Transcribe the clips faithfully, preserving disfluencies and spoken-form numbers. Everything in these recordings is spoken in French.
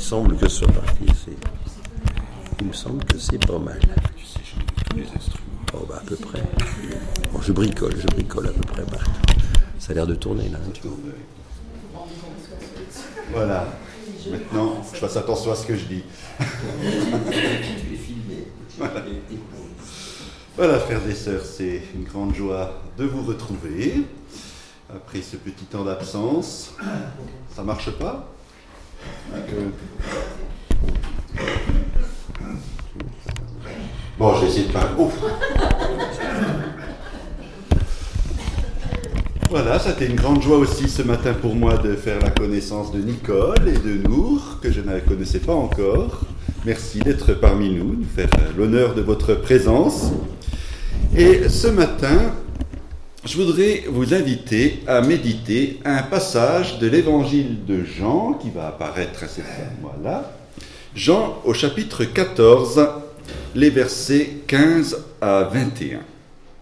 Il semble que ce soit parti. C'est... Il me semble que c'est pas mal. Tu sais, je connais tous les instruments. Oh, bah, à peu près. Bon, je bricole, je bricole à peu près partout. Ça a l'air de tourner, là. Tu vois. Voilà. Maintenant, je fasse attention à ce que je dis. Voilà. Voilà, frères et sœurs, c'est une grande joie de vous retrouver après ce petit temps d'absence. Ça marche pas ? Bon, je vais essayer de parler. Oh. Voilà, c'était une grande joie aussi ce matin pour moi de faire la connaissance de Nicole et de Nour, que je ne connaissais pas encore. Merci d'être parmi nous, de faire l'honneur de votre présence. Et ce matin, je voudrais vous inviter à méditer un passage de l'évangile de Jean, qui va apparaître à cette fois-là. Jean au chapitre quatorze, les versets quinze à vingt et un.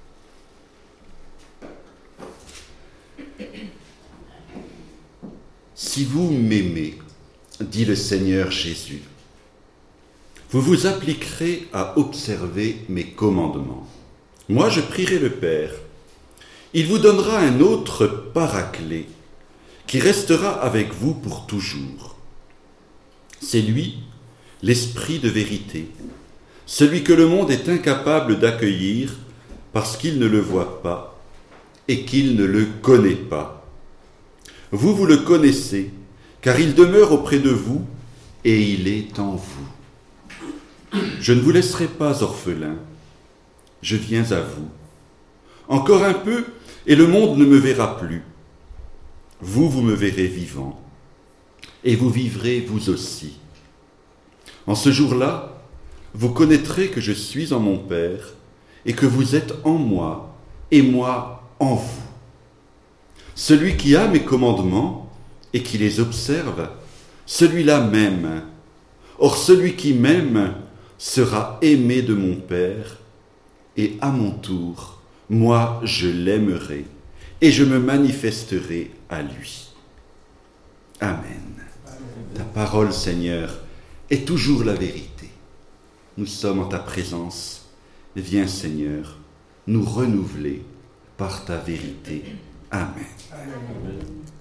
Si vous m'aimez, dit le Seigneur Jésus, vous vous appliquerez à observer mes commandements. Moi, je prierai le Père. Il vous donnera un autre paraclet qui restera avec vous pour toujours. C'est lui, l'Esprit de vérité, celui que le monde est incapable d'accueillir parce qu'il ne le voit pas et qu'il ne le connaît pas. Vous, vous le connaissez, car il demeure auprès de vous et il est en vous. Je ne vous laisserai pas orphelin, je viens à vous. Encore un peu, et le monde ne me verra plus. Vous, vous me verrez vivant, et vous vivrez vous aussi. En ce jour-là, vous connaîtrez que je suis en mon Père, et que vous êtes en moi, et moi en vous. Celui qui a mes commandements, et qui les observe, celui-là m'aime. Or celui qui m'aime sera aimé de mon Père, et à mon tour, moi je l'aimerai, et je me manifesterai à lui. Amen. Ta parole, Seigneur, est toujours la vérité. Nous sommes en ta présence. Viens, Seigneur, nous renouveler par ta vérité. Amen. Amen.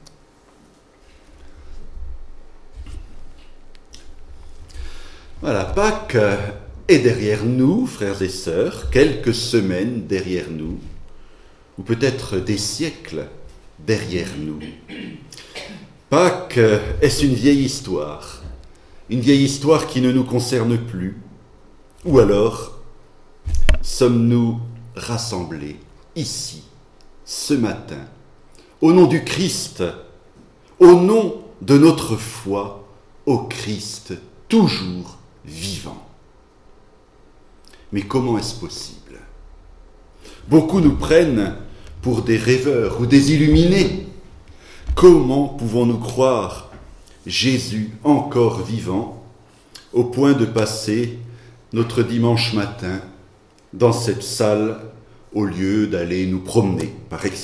Voilà, Pâques est derrière nous, frères et sœurs, quelques semaines derrière nous, ou peut-être des siècles derrière nous. Pâques, est-ce une vieille histoire, une vieille histoire qui ne nous concerne plus, ou alors sommes-nous rassemblés ici, ce matin, au nom du Christ, au nom de notre foi au Christ toujours vivant. Mais comment est-ce possible ? Beaucoup nous prennent pour des rêveurs ou des illuminés. Comment pouvons-nous croire Jésus encore vivant au point de passer notre dimanche matin dans cette salle au lieu d'aller nous promener, par exemple ?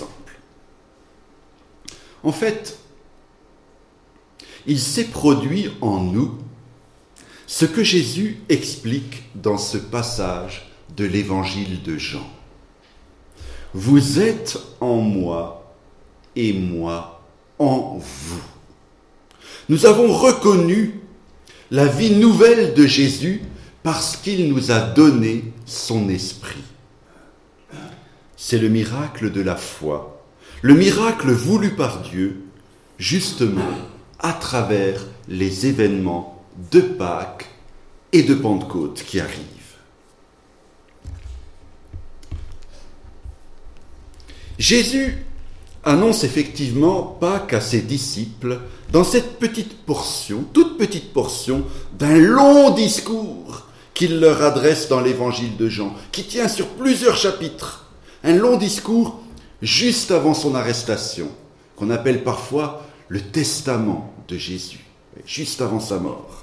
En fait, il s'est produit en nous ce que Jésus explique dans ce passage de l'évangile de Jean. Vous êtes en moi et moi en vous. Nous avons reconnu la vie nouvelle de Jésus parce qu'il nous a donné son esprit. C'est le miracle de la foi, le miracle voulu par Dieu, justement à travers les événements de Pâques et de Pentecôte qui arrivent. Jésus annonce effectivement Pâques à ses disciples dans cette petite portion, toute petite portion d'un long discours qu'il leur adresse dans l'évangile de Jean, qui tient sur plusieurs chapitres. Un long discours juste avant son arrestation, qu'on appelle parfois le testament de Jésus, juste avant sa mort.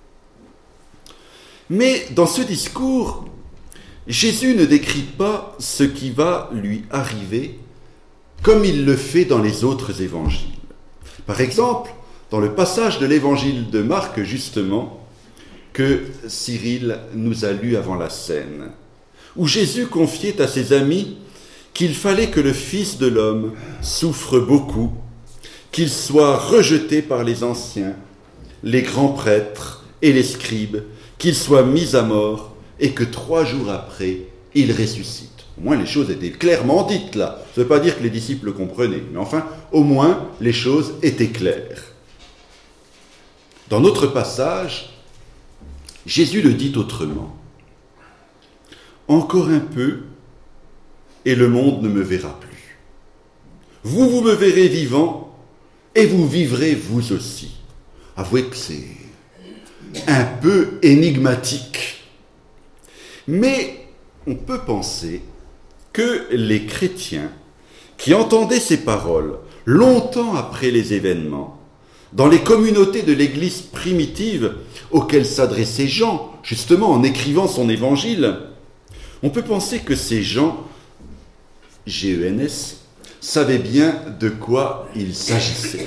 Mais dans ce discours, Jésus ne décrit pas ce qui va lui arriver comme il le fait dans les autres évangiles. Par exemple, dans le passage de l'évangile de Marc, justement, que Cyril nous a lu avant la scène, où Jésus confiait à ses amis qu'il fallait que le Fils de l'homme souffre beaucoup, qu'il soit rejeté par les anciens, les grands prêtres et les scribes, qu'il soit mis à mort et que trois jours après, il ressuscite. Au moins, les choses étaient clairement dites là. Ça ne veut pas dire que les disciples comprenaient, mais enfin, au moins, les choses étaient claires. Dans notre passage, Jésus le dit autrement. « Encore un peu, et le monde ne me verra plus. Vous, vous me verrez vivant, et vous vivrez vous aussi. » Avouez que c'est un peu énigmatique. Mais on peut penser que les chrétiens qui entendaient ces paroles longtemps après les événements, dans les communautés de l'Église primitive auxquelles s'adressait Jean, justement en écrivant son évangile, on peut penser que ces gens, G E N S, savaient bien de quoi il s'agissait.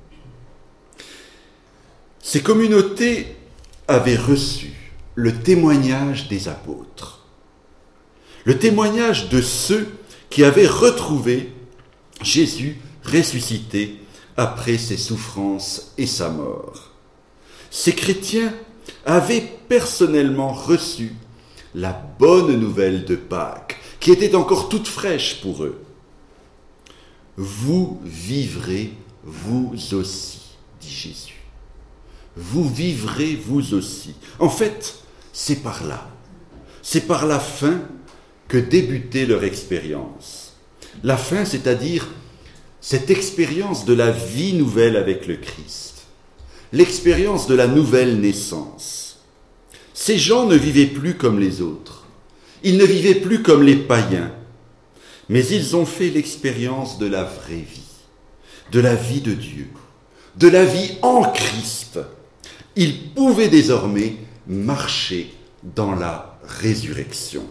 Ces communautés avaient reçu le témoignage des apôtres, le témoignage de ceux qui avaient retrouvé Jésus ressuscité après ses souffrances et sa mort. Ces chrétiens avaient personnellement reçu la bonne nouvelle de Pâques, qui était encore toute fraîche pour eux. « Vous vivrez vous aussi, dit Jésus. Vous vivrez vous aussi. » En fait, c'est par là, c'est par la fin que débutait leur expérience. La fin, c'est-à-dire cette expérience de la vie nouvelle avec le Christ, l'expérience de la nouvelle naissance. Ces gens ne vivaient plus comme les autres, ils ne vivaient plus comme les païens, mais ils ont fait l'expérience de la vraie vie, de la vie de Dieu, de la vie en Christ. Ils pouvaient désormais marcher dans la résurrection.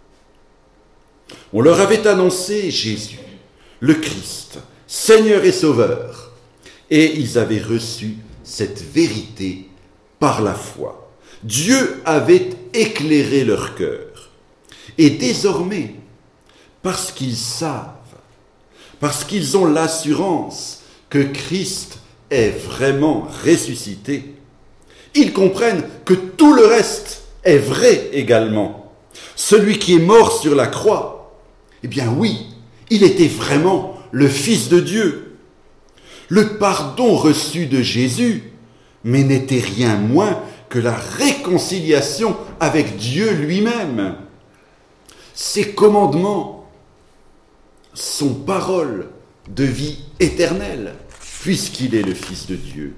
On leur avait annoncé Jésus, le Christ, Seigneur et Sauveur, et ils avaient reçu cette vérité par la foi. Dieu avait éclairé leur cœur. Et désormais, parce qu'ils savent, parce qu'ils ont l'assurance que Christ est vraiment ressuscité, ils comprennent que tout le reste est vrai également. Celui qui est mort sur la croix, eh bien oui, il était vraiment le Fils de Dieu. Le pardon reçu de Jésus, mais n'était rien moins que la réconciliation avec Dieu lui-même. Ses commandements sont paroles de vie éternelle, puisqu'il est le Fils de Dieu.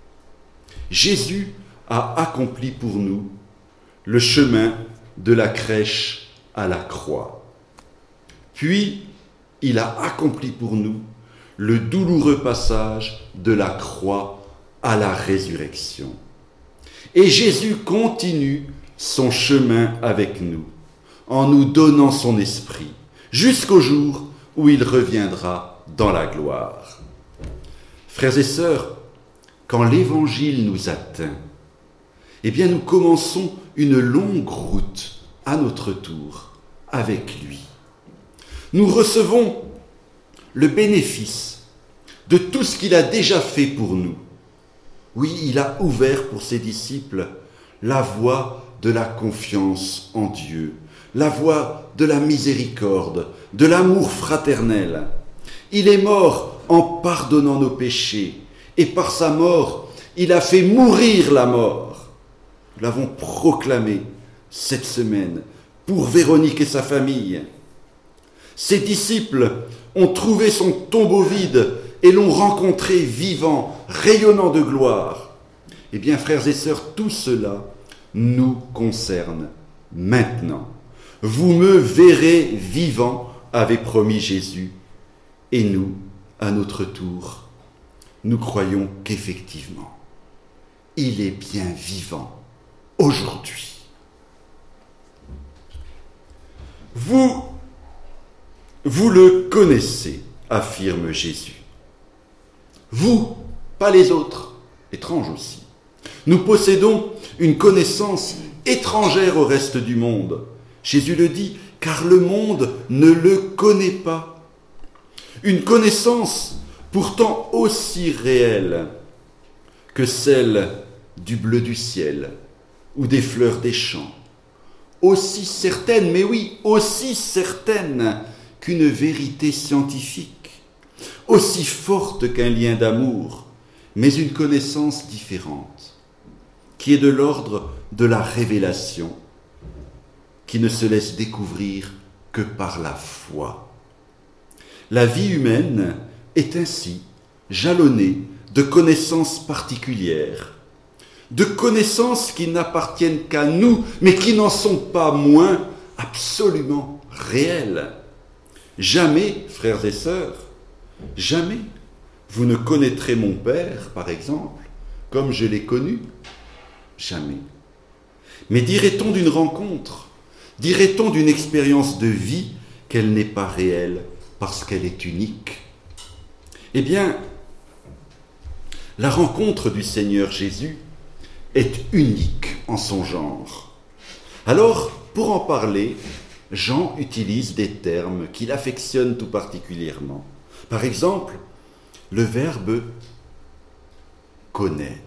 Jésus a accompli pour nous le chemin de la crèche à la croix. Puis, il a accompli pour nous le douloureux passage de la croix à la résurrection. Et Jésus continue son chemin avec nous, en nous donnant son esprit, jusqu'au jour où il reviendra dans la gloire. Frères et sœurs, quand l'Évangile nous atteint, eh bien nous commençons une longue route à notre tour avec lui. Nous recevons le bénéfice de tout ce qu'il a déjà fait pour nous. Oui, il a ouvert pour ses disciples la voie de la confiance en Dieu, la voie de la miséricorde, de l'amour fraternel. Il est mort en pardonnant nos péchés, et par sa mort, il a fait mourir la mort. Nous l'avons proclamé cette semaine pour Véronique et sa famille. Ses disciples ont trouvé son tombeau vide et l'ont rencontré vivant, rayonnant de gloire. Eh bien, frères et sœurs, tout cela nous concerne maintenant. Vous me verrez vivant, avait promis Jésus. Et nous, à notre tour, nous croyons qu'effectivement, il est bien vivant aujourd'hui. Vous, vous le connaissez, affirme Jésus. Vous, pas les autres, étrange aussi. Nous possédons une connaissance étrangère au reste du monde. Jésus le dit, car le monde ne le connaît pas. Une connaissance pourtant aussi réelle que celle du bleu du ciel ou des fleurs des champs. Aussi certaine, mais oui, aussi certaine qu'une vérité scientifique, aussi forte qu'un lien d'amour, mais une connaissance différente, qui est de l'ordre de la révélation, qui ne se laisse découvrir que par la foi. La vie humaine est ainsi jalonnée de connaissances particulières, de connaissances qui n'appartiennent qu'à nous, mais qui n'en sont pas moins absolument réelles. Jamais, frères et sœurs, jamais vous ne connaîtrez mon Père, par exemple, comme je l'ai connu. Jamais. Mais dirait-on d'une rencontre, dirait-on d'une expérience de vie qu'elle n'est pas réelle parce qu'elle est unique? Eh bien, la rencontre du Seigneur Jésus est unique en son genre. Alors, pour en parler, Jean utilise des termes qu'il affectionne tout particulièrement. Par exemple, le verbe « connaître ».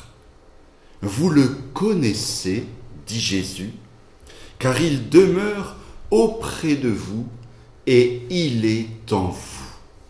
Vous le connaissez, dit Jésus, car il demeure auprès de vous et il est en vous.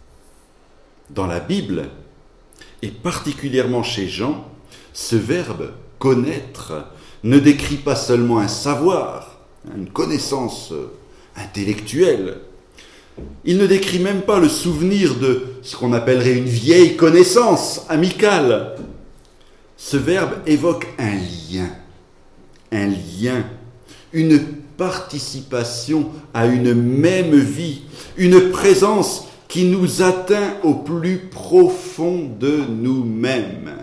Dans la Bible, et particulièrement chez Jean, ce verbe « connaître » ne décrit pas seulement un savoir, une connaissance intellectuelle. Il ne décrit même pas le souvenir de ce qu'on appellerait une vieille connaissance amicale. Ce verbe évoque un lien, un lien, une participation à une même vie, une présence qui nous atteint au plus profond de nous-mêmes.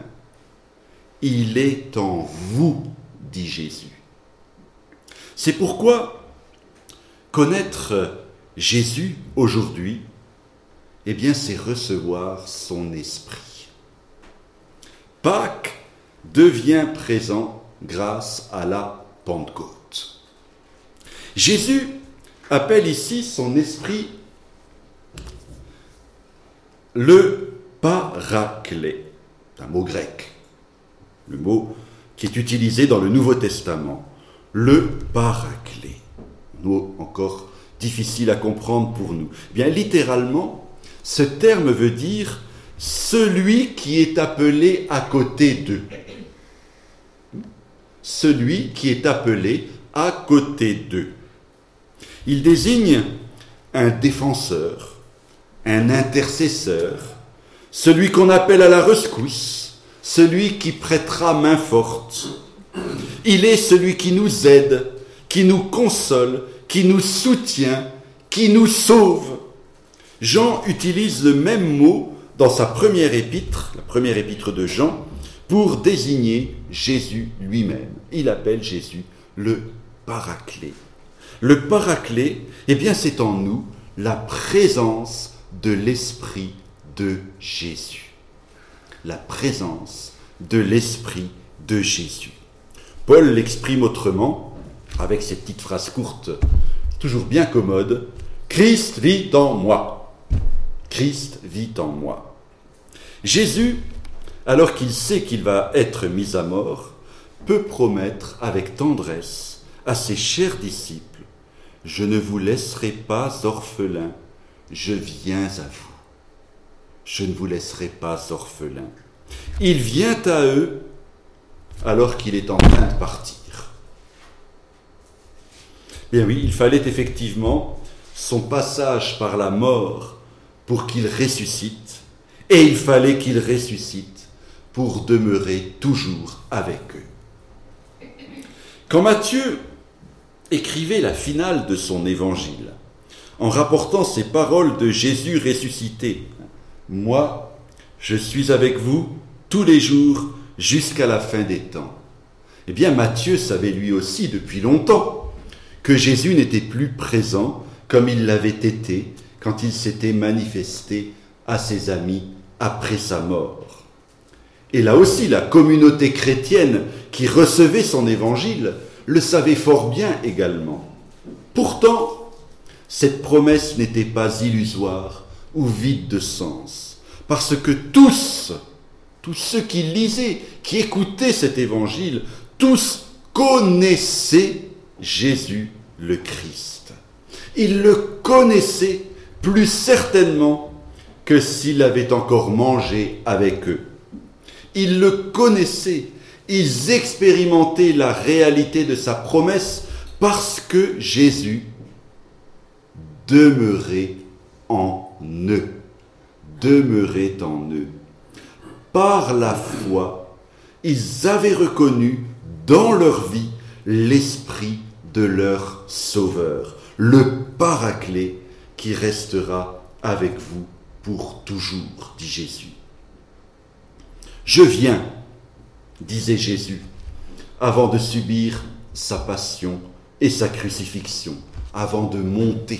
Il est en vous, dit Jésus. C'est pourquoi connaître Jésus aujourd'hui, eh bien, c'est recevoir son esprit. Pâques devient présent grâce à la Pentecôte. Jésus appelle ici son esprit le paraclet, un mot grec, le mot qui est utilisé dans le Nouveau Testament, le paraclet, un mot encore difficile à comprendre pour nous. Eh bien, littéralement, ce terme veut dire celui qui est appelé à côté d'eux. Celui qui est appelé à côté d'eux. Il désigne un défenseur, un intercesseur, celui qu'on appelle à la rescousse, celui qui prêtera main forte. Il est celui qui nous aide, qui nous console, qui nous soutient, qui nous sauve. Jean utilise le même mot dans sa première épître, la première épître de Jean, pour désigner Jésus lui-même. Il appelle Jésus le paraclet. Le paraclet, eh bien, c'est en nous la présence de l'Esprit de Jésus. La présence de l'Esprit de Jésus. Paul l'exprime autrement, avec cette petite phrase courte, toujours bien commode, « Christ vit en moi ». Christ vit en moi. Jésus, alors qu'il sait qu'il va être mis à mort, peut promettre avec tendresse à ses chers disciples, « Je ne vous laisserai pas orphelins, je viens à vous. Je ne vous laisserai pas orphelins. » Il vient à eux alors qu'il est en train de partir. Bien oui, il fallait effectivement son passage par la mort pour qu'il ressuscite, et il fallait qu'il ressuscite pour demeurer toujours avec eux. Quand Matthieu écrivait la finale de son évangile, en rapportant ces paroles de Jésus ressuscité, « Moi, je suis avec vous tous les jours jusqu'à la fin des temps. » Eh bien, Matthieu savait lui aussi depuis longtemps que Jésus n'était plus présent comme il l'avait été quand il s'était manifesté à ses amis après sa mort. Et là aussi, la communauté chrétienne qui recevait son évangile le savait fort bien également. Pourtant, cette promesse n'était pas illusoire ou vide de sens, parce que tous, tous ceux qui lisaient, qui écoutaient cet évangile, tous connaissaient Jésus le Christ. Ils le connaissaient plus certainement que s'il avait encore mangé avec eux. Ils le connaissaient, ils expérimentaient la réalité de sa promesse parce que Jésus demeurait en eux, demeurait en eux. Par la foi, ils avaient reconnu dans leur vie l'Esprit de leur Sauveur, le Paraclet qui restera avec vous pour toujours, dit Jésus. Je viens, disait Jésus, avant de subir sa passion et sa crucifixion, avant de monter.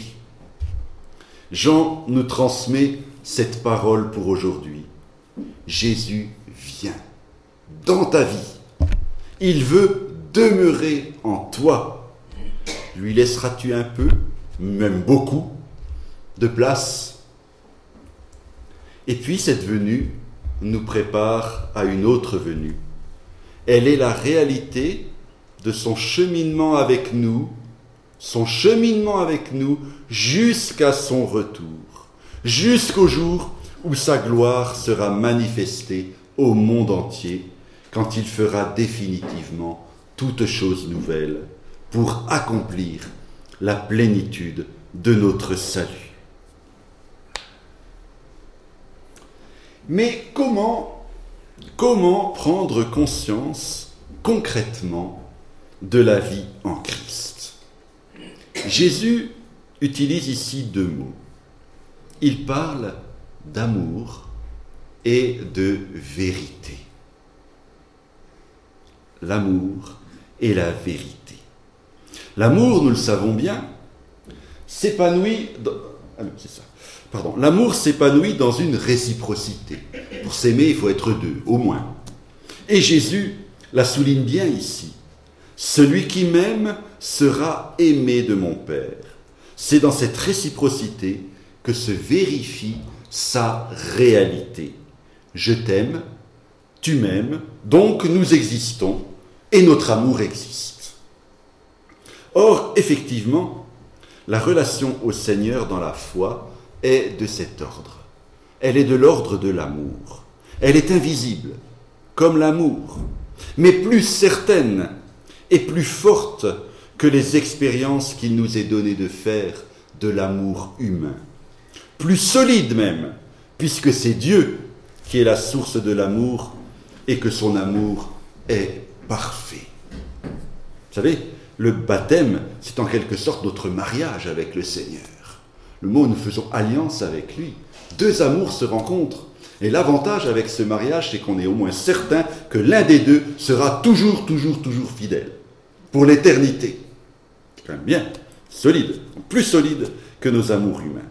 Jean nous transmet cette parole pour aujourd'hui. Jésus vient dans ta vie. Il veut demeurer en toi. Lui laisseras-tu un peu, même beaucoup, de place? Et puis cette venue nous prépare à une autre venue. Elle est la réalité de son cheminement avec nous, son cheminement avec nous jusqu'à son retour, jusqu'au jour où sa gloire sera manifestée au monde entier, quand il fera définitivement toutes choses nouvelles pour accomplir la plénitude de notre salut. Mais comment, comment prendre conscience concrètement de la vie en Christ? Jésus utilise ici deux mots. Il parle d'amour et de vérité. L'amour et la vérité. L'amour, nous le savons bien, s'épanouit dans... Ah non, c'est ça. Pardon. L'amour s'épanouit dans une réciprocité. Pour s'aimer, il faut être deux, au moins. Et Jésus la souligne bien ici. Celui qui m'aime sera aimé de mon Père. C'est dans cette réciprocité que se vérifie sa réalité. Je t'aime, tu m'aimes, donc nous existons et notre amour existe. Or, effectivement, la relation au Seigneur dans la foi est de cet ordre. Elle est de l'ordre de l'amour. Elle est invisible, comme l'amour, mais plus certaine et plus forte que les expériences qu'il nous est donné de faire de l'amour humain. Plus solide même, puisque c'est Dieu qui est la source de l'amour et que son amour est parfait. Vous savez, le baptême, c'est en quelque sorte notre mariage avec le Seigneur. Le mot, nous faisons alliance avec lui. Deux amours se rencontrent. Et l'avantage avec ce mariage, c'est qu'on est au moins certain que l'un des deux sera toujours, toujours, toujours fidèle. Pour l'éternité. C'est quand même bien, solide, plus solide que nos amours humains.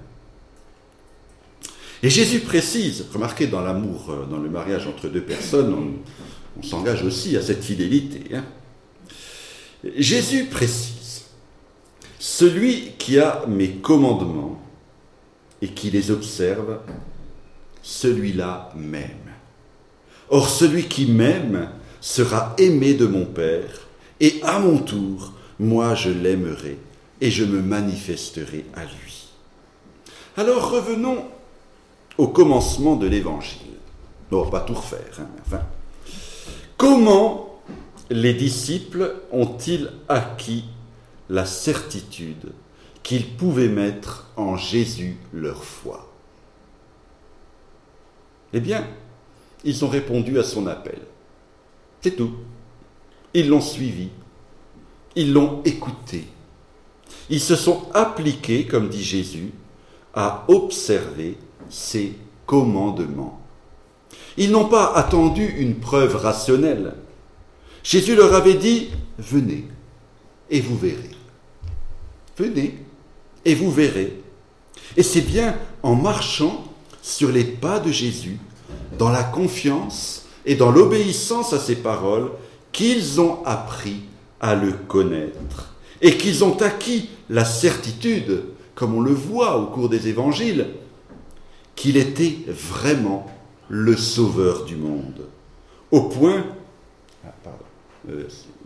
Et Jésus précise, remarquez dans l'amour, dans le mariage entre deux personnes, on, on s'engage aussi à cette fidélité. Hein. Jésus précise, celui qui a mes commandements et qui les observe, celui-là m'aime. Or, celui qui m'aime sera aimé de mon Père, et à mon tour, moi je l'aimerai et je me manifesterai à lui. Alors revenons au commencement de l'Évangile. On va pas tout refaire. Hein, enfin, comment les disciples ont-ils acquis la certitude qu'ils pouvaient mettre en Jésus leur foi? Eh bien, ils ont répondu à son appel. C'est tout. Ils l'ont suivi. Ils l'ont écouté. Ils se sont appliqués, comme dit Jésus, à observer ses commandements. Ils n'ont pas attendu une preuve rationnelle. Jésus leur avait dit « Venez et vous verrez. Venez et vous verrez. » Et c'est bien en marchant sur les pas de Jésus, dans la confiance et dans l'obéissance à ses paroles qu'ils ont appris à le connaître et qu'ils ont acquis la certitude, comme on le voit au cours des évangiles, qu'il était vraiment le sauveur du monde. Au point, ah, pardon, euh,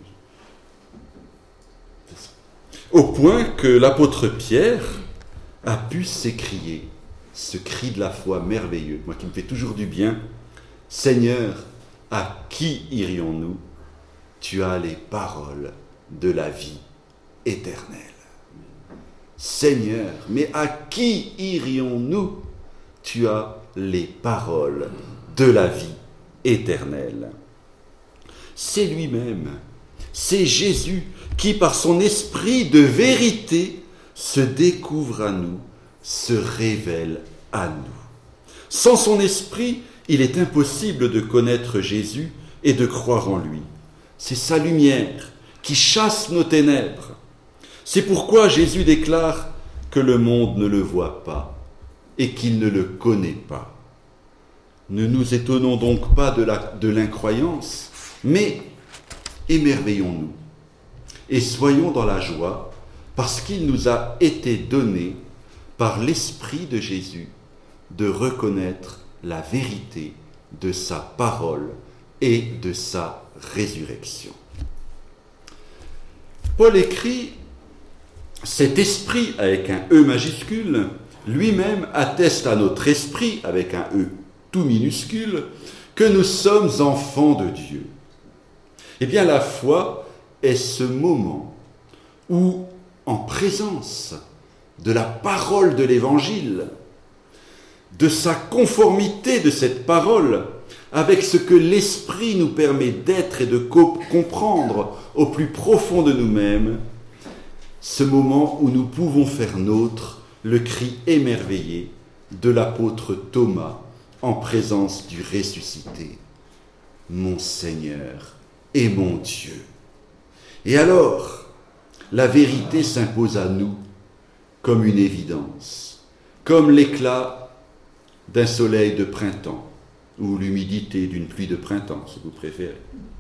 au point que l'apôtre Pierre a pu s'écrier ce cri de la foi merveilleux, moi qui me fait toujours du bien: Seigneur, à qui irions-nous? Tu as les paroles de la vie éternelle. Seigneur, mais à qui irions-nous? Tu as les paroles de la vie éternelle. C'est lui-même, c'est Jésus qui, par son esprit de vérité, se découvre à nous, se révèle à nous. Sans son esprit, il est impossible de connaître Jésus et de croire en lui. C'est sa lumière qui chasse nos ténèbres. C'est pourquoi Jésus déclare que le monde ne le voit pas et qu'il ne le connaît pas. Ne nous étonnons donc pas de, la, de l'incroyance, mais émerveillons-nous et soyons dans la joie parce qu'il nous a été donné par l'Esprit de Jésus de reconnaître la vérité de sa parole et de sa résurrection. Paul écrit: cet esprit avec un E majuscule, lui-même atteste à notre esprit avec un E tout minuscule que nous sommes enfants de Dieu. Eh bien, la foi est ce moment où, en présence de la parole de l'Évangile, de sa conformité de cette parole avec ce que l'Esprit nous permet d'être et de co- comprendre au plus profond de nous-mêmes, ce moment où nous pouvons faire nôtre le cri émerveillé de l'apôtre Thomas en présence du ressuscité: mon Seigneur et mon Dieu. Et alors, la vérité s'impose à nous comme une évidence, comme l'éclat d'un soleil de printemps, ou l'humidité d'une pluie de printemps, si vous préférez.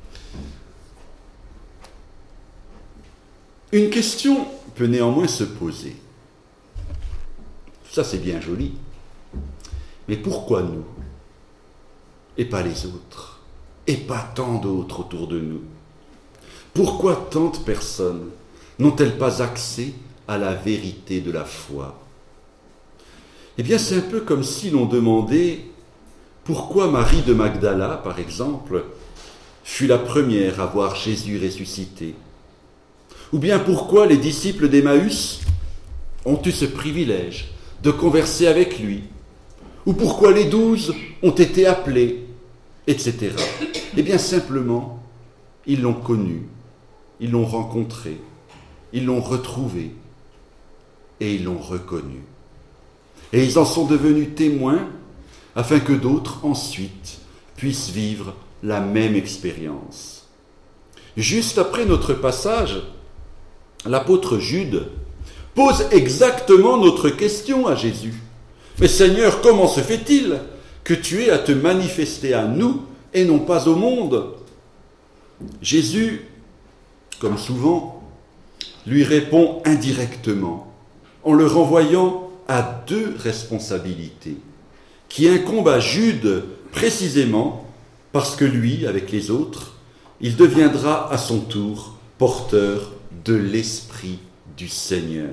Une question peut néanmoins se poser. Ça, c'est bien joli. Mais pourquoi nous? Et pas les autres? Et pas tant d'autres autour de nous? Pourquoi tant de personnes n'ont-elles pas accès à la vérité de la foi? Eh bien, c'est un peu comme si l'on demandait pourquoi Marie de Magdala, par exemple, fut la première à voir Jésus ressuscité. Ou bien pourquoi les disciples d'Emmaüs ont eu ce privilège de converser avec lui. Ou pourquoi les douze ont été appelés, et cetera. Eh bien, simplement, ils l'ont connu, ils l'ont rencontré, ils l'ont retrouvé, et ils l'ont reconnu. Et ils en sont devenus témoins, afin que d'autres, ensuite, puissent vivre la même expérience. Juste après notre passage, l'apôtre Jude pose exactement notre question à Jésus. « Mais Seigneur, comment se fait-il que tu aies à te manifester à nous et non pas au monde ?» Jésus, comme souvent, lui répond indirectement, en le renvoyant à deux responsabilités qui incombent à Jude précisément parce que lui, avec les autres, il deviendra à son tour porteur de l'Esprit du Seigneur.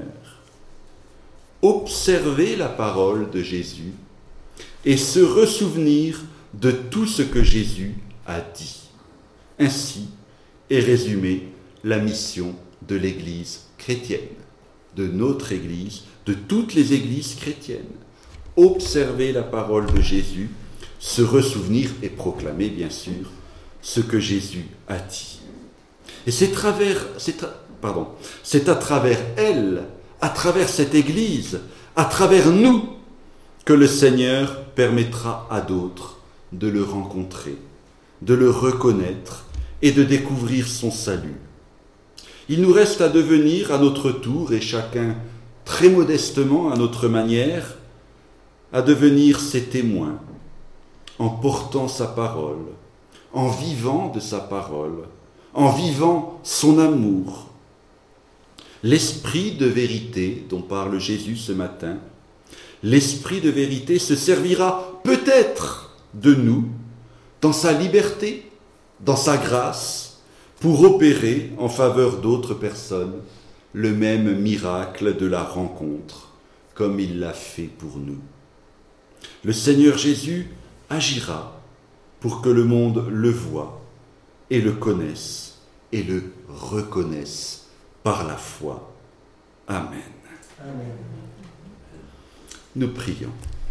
Observer la parole de Jésus et se ressouvenir de tout ce que Jésus a dit. Ainsi est résumée la mission de l'Église chrétienne, de notre Église, de toutes les Églises chrétiennes. Observer la parole de Jésus, se ressouvenir et proclamer, bien sûr, ce que Jésus a dit. Et c'est, travers, c'est, à, pardon, c'est à travers elle, à travers cette Église, à travers nous, que le Seigneur permettra à d'autres de le rencontrer, de le reconnaître et de découvrir son salut. Il nous reste à devenir à notre tour, et chacun très modestement à notre manière, à devenir ses témoins, en portant sa parole, en vivant de sa parole, en vivant son amour. L'esprit de vérité dont parle Jésus ce matin, l'esprit de vérité se servira peut-être de nous dans sa liberté, dans sa grâce, pour opérer en faveur d'autres personnes le même miracle de la rencontre, comme il l'a fait pour nous. Le Seigneur Jésus agira pour que le monde le voie et le connaisse et le reconnaisse par la foi. Amen. Amen. Nous prions.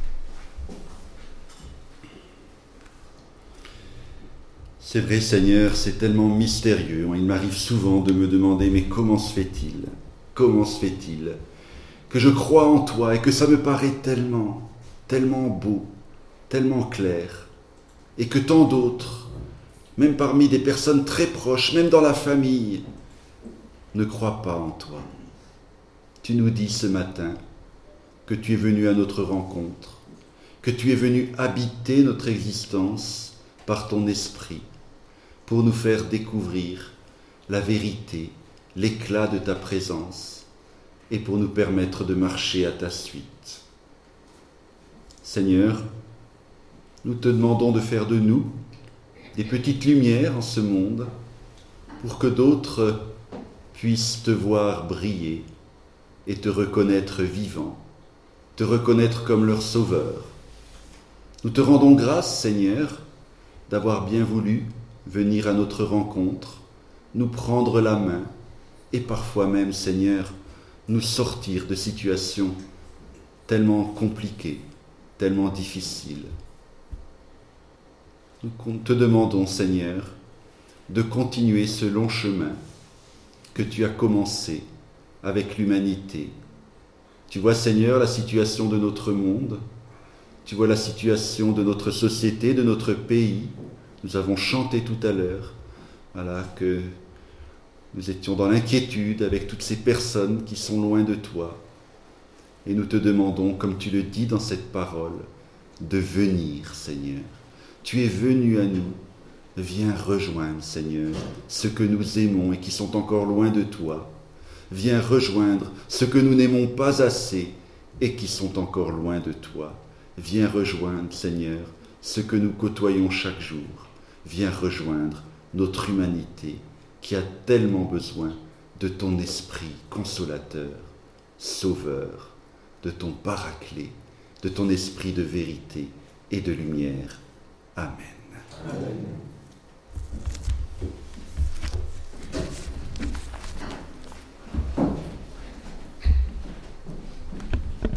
C'est vrai, Seigneur, c'est tellement mystérieux. Il m'arrive souvent de me demander, mais comment se fait-il, comment se fait-il que je crois en toi et que ça me paraît tellement, tellement beau, tellement clair, et que tant d'autres, même parmi des personnes très proches, même dans la famille, ne croient pas en toi. Tu nous dis ce matin que tu es venu à notre rencontre, que tu es venu habiter notre existence par ton esprit, pour nous faire découvrir la vérité, l'éclat de ta présence, et pour nous permettre de marcher à ta suite. Seigneur, nous te demandons de faire de nous des petites lumières en ce monde, pour que d'autres puissent te voir briller et te reconnaître vivant, te reconnaître comme leur sauveur. Nous te rendons grâce, Seigneur, d'avoir bien voulu venir à notre rencontre, nous prendre la main et parfois même, Seigneur, nous sortir de situations tellement compliquées, tellement difficiles. Nous te demandons, Seigneur, de continuer ce long chemin que tu as commencé avec l'humanité. Tu vois, Seigneur, la situation de notre monde, tu vois la situation de notre société, de notre pays. Nous avons chanté tout à l'heure, voilà, que nous étions dans l'inquiétude avec toutes ces personnes qui sont loin de toi. Et nous te demandons, comme tu le dis dans cette parole, de venir, Seigneur. Tu es venu à nous. Viens rejoindre, Seigneur, ceux que nous aimons et qui sont encore loin de toi. Viens rejoindre ceux que nous n'aimons pas assez et qui sont encore loin de toi. Viens rejoindre, Seigneur, ceux que nous côtoyons chaque jour. Viens rejoindre notre humanité qui a tellement besoin de ton esprit consolateur, sauveur, de ton paraclet, de ton esprit de vérité et de lumière. Amen.